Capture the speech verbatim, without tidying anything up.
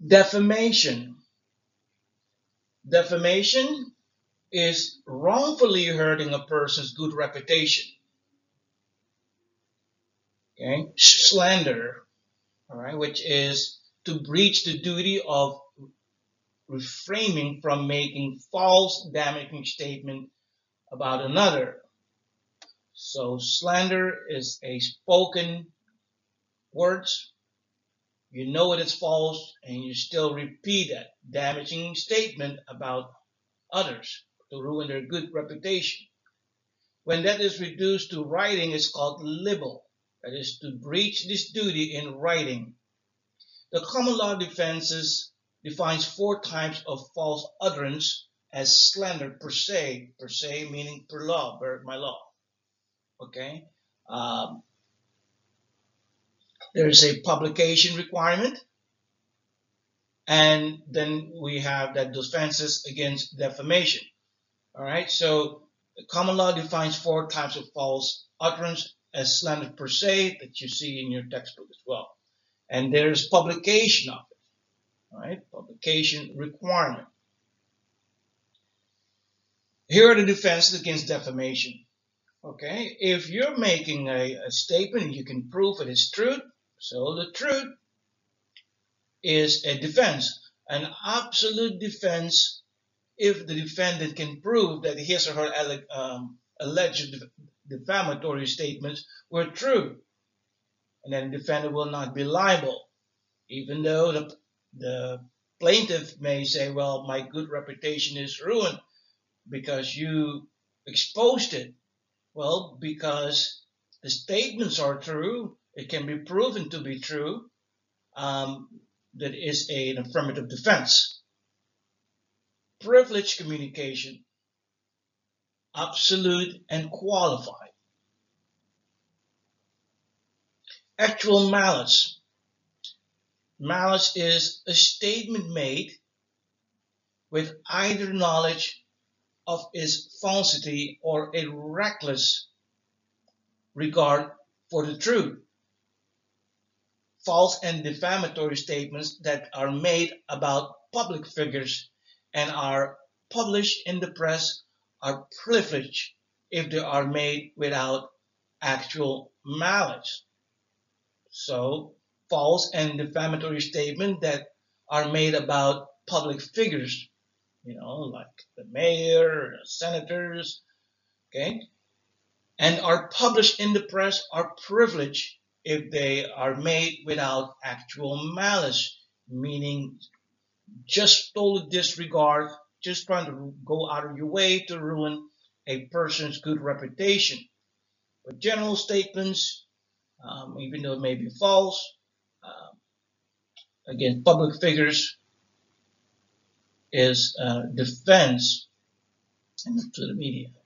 Defamation. Defamation is wrongfully hurting a person's good reputation. Okay? Slander, all right, which is to breach the duty of refraining from making false, damaging statement about another. So slander is a spoken words. You know it is false, and you still repeat that damaging statement about others to ruin their good reputation. When that is reduced to writing, it's called libel. That is to breach this duty in writing. The common law defenses defines four types of false utterance as slander per se, per se meaning per law, per my law. Okay, um, there is a publication requirement, and then we have that defenses against defamation. All right, so the common law defines four types of false utterance as slander per se that you see in your textbook as well, and there's publication of it. All right, publication requirement. Here are the defenses against defamation. Okay, if you're making a, a statement and you can prove it is true, so the truth is a defense, an absolute defense if the defendant can prove that his or her um, alleged defamatory statements were true, and then the defendant will not be liable, even though the, the plaintiff may say, well, my good reputation is ruined because you exposed it. Well, because the statements are true, it can be proven to be true, um, that is a, an affirmative defense. Privileged communication, absolute and qualified. Actual malice. Malice is a statement made with either knowledge of its falsity or a reckless regard for the truth. False and defamatory statements that are made about public figures and are published in the press are privileged if they are made without actual malice. So, false and defamatory statements that are made about public figures, you know, like the mayor, the senators, okay, and are published in the press are privileged if they are made without actual malice, meaning just total disregard, just trying to go out of your way to ruin a person's good reputation. But general statements, um, even though it may be false, uh, against public figures, is uh, defense to the media.